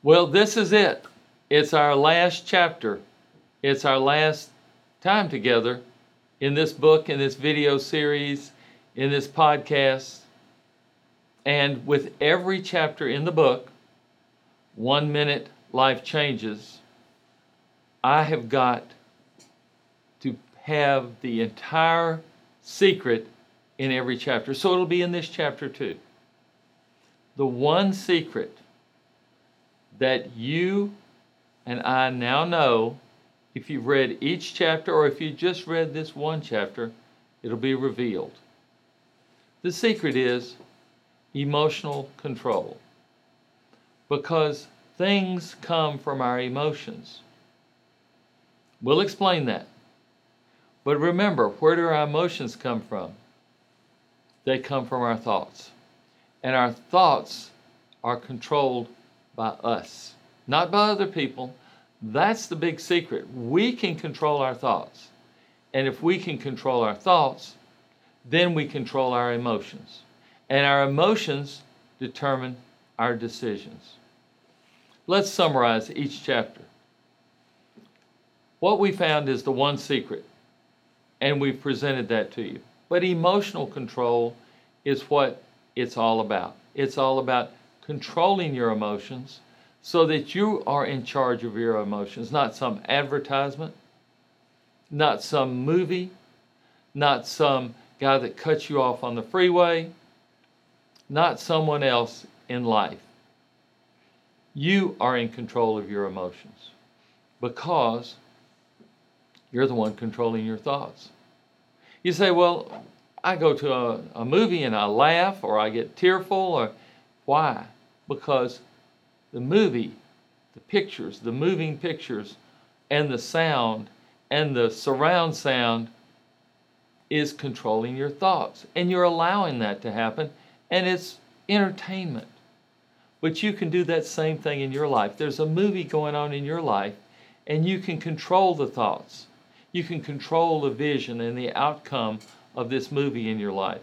Well, this is it. It's our last chapter. It's our last time together in this book, in this video series, in this podcast. And with every chapter in the book, 1 Minute Life Changes, I have got to have the entire secret in every chapter. So it'll be in this chapter too. The one secret that you and I now know, if you've read each chapter or if you just read this one chapter, it'll be revealed. The secret is emotional control. Because things come from our emotions. We'll explain that. But remember, where do our emotions come from? They come from our thoughts. And our thoughts are controlled by us, not by other people. That's the big secret. We can control our thoughts. And if we can control our thoughts, then we control our emotions. And our emotions determine our decisions. Let's summarize each chapter. What we found is the one secret, and we've presented that to you. But emotional control is what it's all about. It's all about controlling your emotions so that you are in charge of your emotions, not some advertisement, not some movie, not some guy that cuts you off on the freeway, not someone else in life. You are in control of your emotions because you're the one controlling your thoughts. You say, well, I go to a movie and I laugh or I get tearful. Or why? Because the movie, the pictures, the moving pictures, and the sound and the surround sound is controlling your thoughts. And you're allowing that to happen, and it's entertainment. But you can do that same thing in your life. There's a movie going on in your life, and you can control the thoughts. You can control the vision and the outcome of this movie in your life.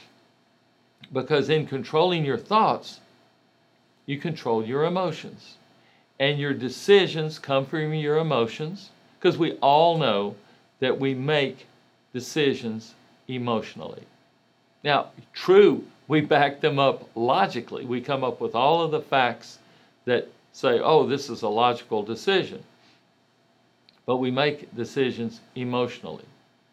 Because in controlling your thoughts, you control your emotions. And your decisions come from your emotions, because we all know that we make decisions emotionally. Now, true, we back them up logically. We come up with all of the facts that say, oh, this is a logical decision. But we make decisions emotionally.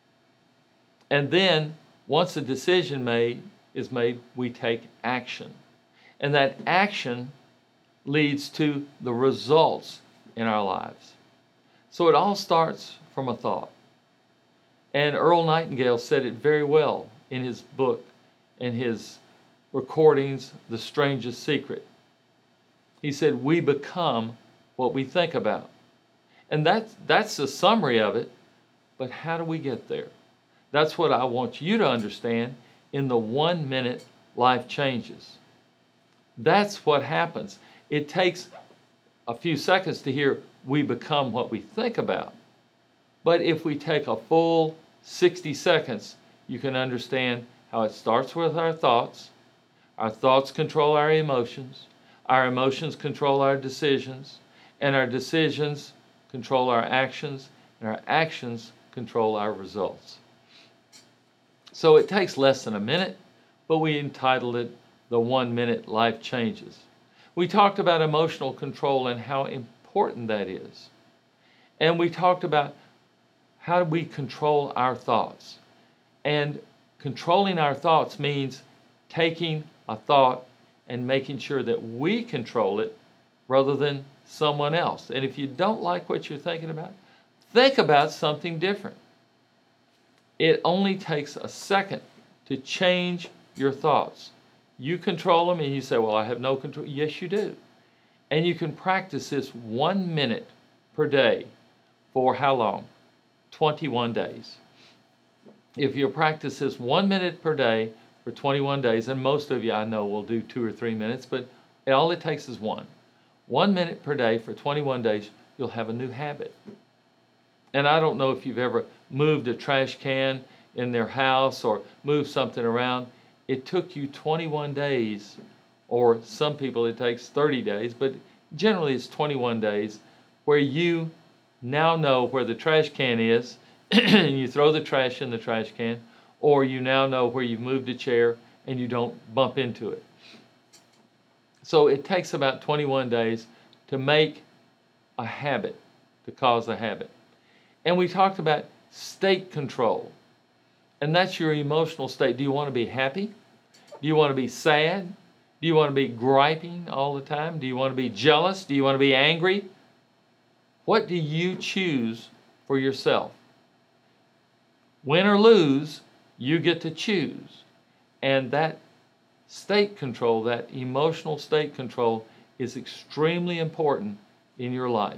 And then, once a decision is made, we take action. And that action leads to the results in our lives. So it all starts from a thought. And Earl Nightingale said it very well in his book and his recordings, The Strangest Secret. He said, we become what we think about. And that's the summary of it. But how do we get there? That's what I want you to understand in the 1 Minute Life Changes. That's what happens. It takes a few seconds to hear we become what we think about. But if we take a full 60 seconds, you can understand how it starts with our thoughts control our emotions control our decisions, and our decisions control our actions, and our actions control our results. So it takes less than a minute, but we entitled it The 1 Minute Life Changes. We talked about emotional control and how important that is. And we talked about how do we control our thoughts. And controlling our thoughts means taking a thought and making sure that we control it rather than someone else. And if you don't like what you're thinking about, think about something different. It only takes a second to change your thoughts. You control them and you say, well, I have no control. Yes, you do. And you can practice this 1 minute per day for how long? 21 days. If you practice this 1 minute per day for 21 days, and most of you I know will do 2 or 3 minutes, but all it takes is one. 1 minute per day for 21 days, you'll have a new habit. And I don't know if you've ever moved a trash can in their house or moved something around. It took you 21 days, or some people it takes 30 days, but Generally, it's 21 days where you now know where the trash can is and you throw the trash in the trash can, or you now know where you've moved a chair and you don't bump into it. So it takes about 21 days to make a habit, to cause a habit. And we talked about state control, and that's your emotional state. Do you want to be happy? Do you want to be sad? Do you want to be griping all the time? Do you want to be jealous? Do you want to be angry? What do you choose for yourself? Win or lose, you get to choose. And that state control, that emotional state control, is extremely important in your life.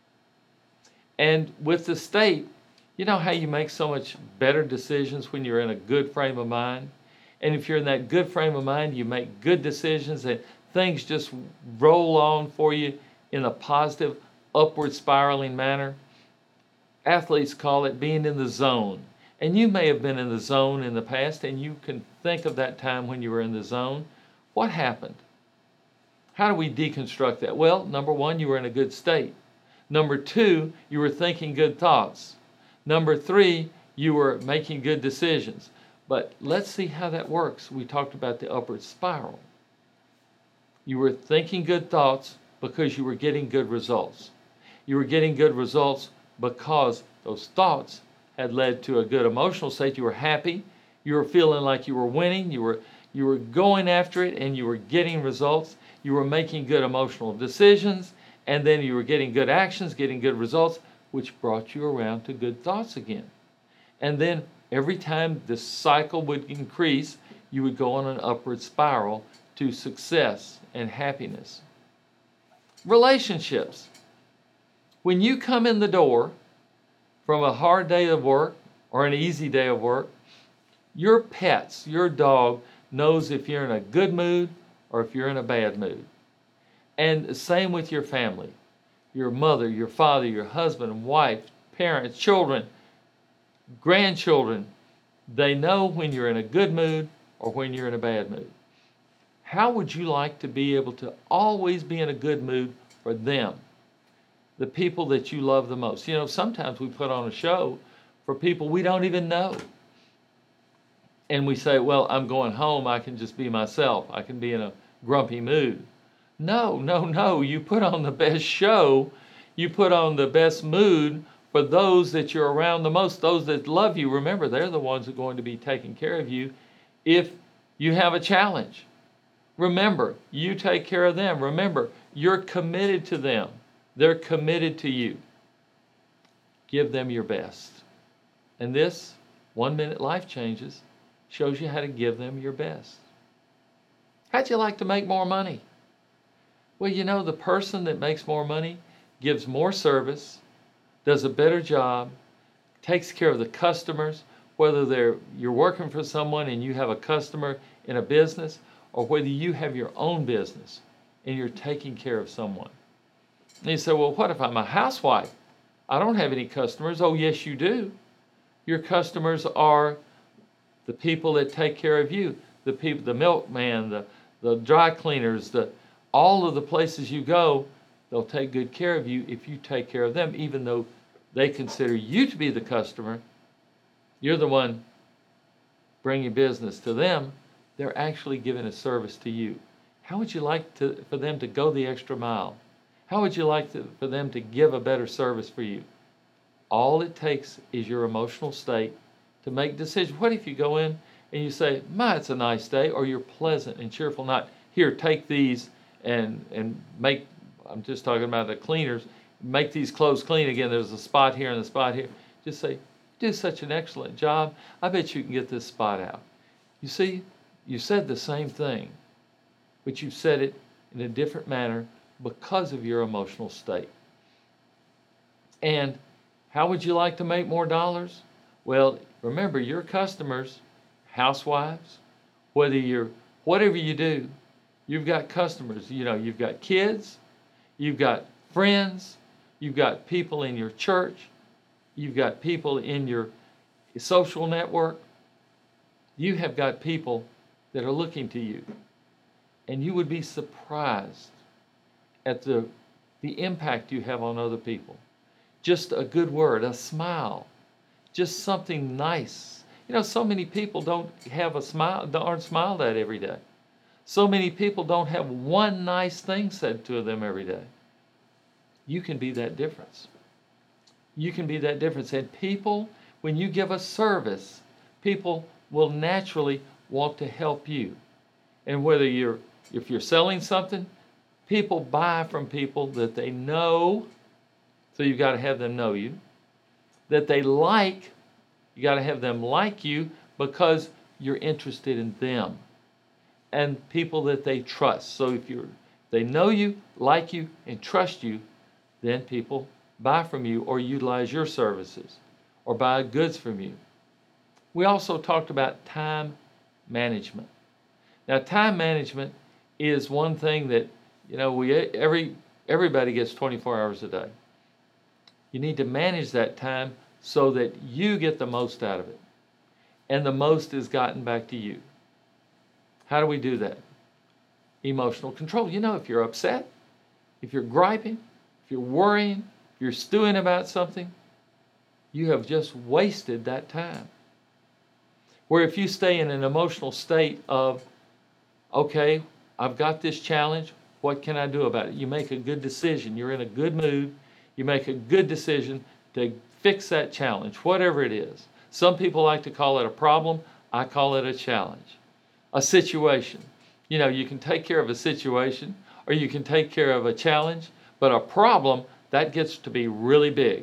And with the state, you know how you make so much better decisions when you're in a good frame of mind? And if you're in that good frame of mind, you make good decisions and things just roll on for you in a positive, upward spiraling manner. Athletes call it being in the zone. And you may have been in the zone in the past, and you can think of that time when you were in the zone. What happened? How do we deconstruct that? Well, number one, you were in a good state. Number two, you were thinking good thoughts. Number three, you were making good decisions. But let's see how that works. We talked about the upward spiral. You were thinking good thoughts because you were getting good results. You were getting good results because those thoughts had led to a good emotional state. You were happy. You were feeling like you were winning. You were going after it, and you were getting results. You were making good emotional decisions, and then you were getting good actions, getting good results, which brought you around to good thoughts again. And then every time this cycle would increase, you would go on an upward spiral to success and happiness. Relationships. When you come in the door from a hard day of work or an easy day of work, your pets, your dog, knows if you're in a good mood or if you're in a bad mood. And the same with your family. Your mother, your father, your husband, wife, parents, children, grandchildren, they know when you're in a good mood or when you're in a bad mood. How would you like to be able to always be in a good mood for them? The people that you love the most. You know, sometimes we put on a show for people we don't even know. And we say, well, I'm going home, I can just be myself. I can be in a grumpy mood. No. You put on the best show. You put on the best mood for those that you're around the most, those that love you. Remember, they're the ones who are going to be taking care of you if you have a challenge. Remember, you take care of them. Remember, you're committed to them. They're committed to you. Give them your best. And this 1 Minute Life Changes shows you how to give them your best. How'd you like to make more money? Well, you know, the person that makes more money gives more service, does a better job, takes care of the customers, whether you're working for someone and you have a customer in a business, or whether you have your own business and you're taking care of someone. And you say, well, what if I'm a housewife? I don't have any customers. Oh, yes, you do. Your customers are the people that take care of you, the people, the milkman, the dry cleaners, all of the places you go, they'll take good care of you if you take care of them, even though they consider you to be the customer. You're the one bringing business to them. They're actually giving a service to you. How would you like for them to go the extra mile? How would you like for them to give a better service for you? All it takes is your emotional state to make decisions. What if you go in and you say, it's a nice day, or you're pleasant and cheerful, not, here, take these and make, I'm just talking about the cleaners, make these clothes clean again. There's a spot here and a spot here. Just say, you do such an excellent job. I bet you can get this spot out. You see, you said the same thing, but you said it in a different manner because of your emotional state. And how would you like to make more dollars? Well, remember, your customers, housewives, whatever you do, you've got customers. You know, you've got kids, you've got friends, you've got people in your church, you've got people in your social network. You have got people that are looking to you. And you would be surprised at the the impact you have on other people. Just a good word, a smile, just something nice. You know, so many people don't have a smile, aren't smiled at every day. So many people don't have one nice thing said to them every day. You can be that difference. You can be that difference. And people, when you give a service, people will naturally want to help you. And if you're selling something, people buy from people that they know, so you've got to have them know you, that they like, you got to have them like you because you're interested in them, and people that they trust. So if they know you, like you, and trust you, then people buy from you or utilize your services or buy goods from you. We also talked about time management. Now, time management is one thing that, you know, everybody gets 24 hours a day. You need to manage that time so that you get the most out of it, and the most is gotten back to you. How do we do that? Emotional control. You know, if you're upset, if you're griping, if you're worrying, if you're stewing about something, you have just wasted that time. Where if you stay in an emotional state of, okay, I've got this challenge, what can I do about it? You make a good decision. You're in a good mood. You make a good decision to fix that challenge, whatever it is. Some people like to call it a problem. I call it a challenge. A situation. You know, you can take care of a situation or you can take care of a challenge, but a problem, that gets to be really big.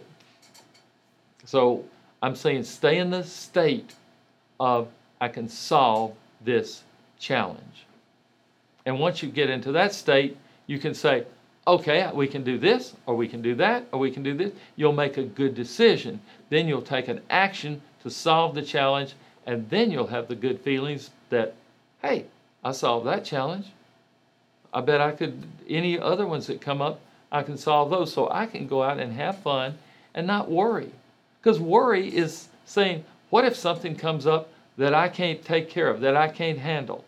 So I'm saying stay in the state of, I can solve this challenge. And once you get into that state, you can say, okay, we can do this, or we can do that, or we can do this. You'll make a good decision. Then you'll take an action to solve the challenge, and then you'll have the good feelings that, hey, I solved that challenge. I bet I could, any other ones that come up, I can solve those. So I can go out and have fun and not worry. Because worry is saying, what if something comes up that I can't take care of, that I can't handle?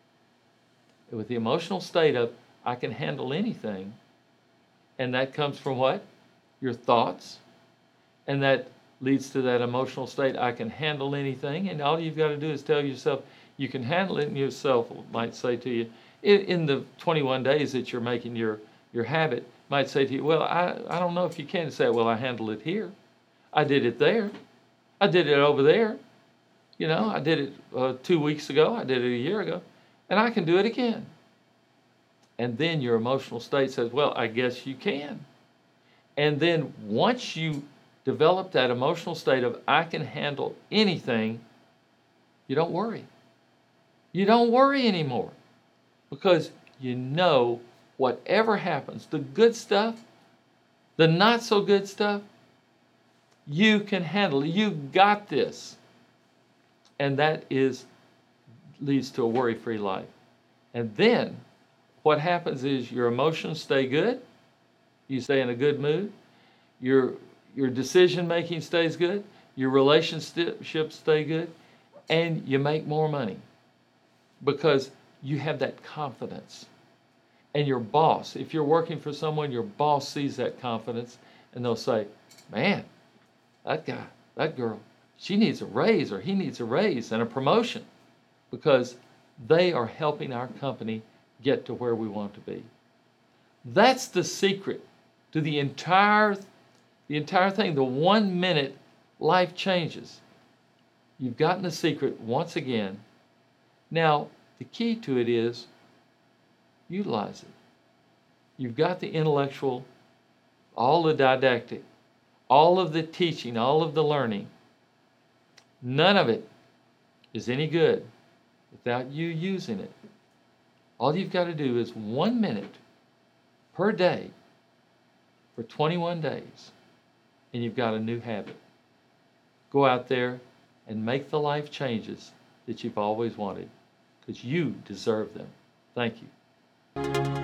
With the emotional state of, I can handle anything. And that comes from what? Your thoughts. And that leads to that emotional state, I can handle anything. And all you've got to do is tell yourself, you can handle it, and yourself might say to you, in the 21 days that you're making your habit, might say to you, well, I don't know if you can say, well, I handled it here. I did it there. I did it over there. You know, I did it 2 weeks ago. I did it a year ago. And I can do it again. And then your emotional state says, well, I guess you can. And then once you develop that emotional state of, I can handle anything, you don't worry. You don't worry anymore. Because you know whatever happens, the good stuff, the not so good stuff, you can handle it. You got this. And that leads to a worry-free life. And then what happens is your emotions stay good. You stay in a good mood. Your decision-making stays good. Your relationships stay good. And you make more money because you have that confidence. And your boss, if you're working for someone, your boss sees that confidence and they'll say, man, that guy, that girl, she needs a raise or he needs a raise and a promotion because they are helping our company get to where we want to be. That's the secret to the entire thing. The 1 minute life changes. You've gotten the secret once again. Now, the key to it is utilize it. You've got the intellectual, all the didactic, all of the teaching, all of the learning. None of it is any good without you using it. All you've got to do is 1 minute per day for 21 days, and you've got a new habit. Go out there and make the life changes that you've always wanted, because you deserve them. Thank you.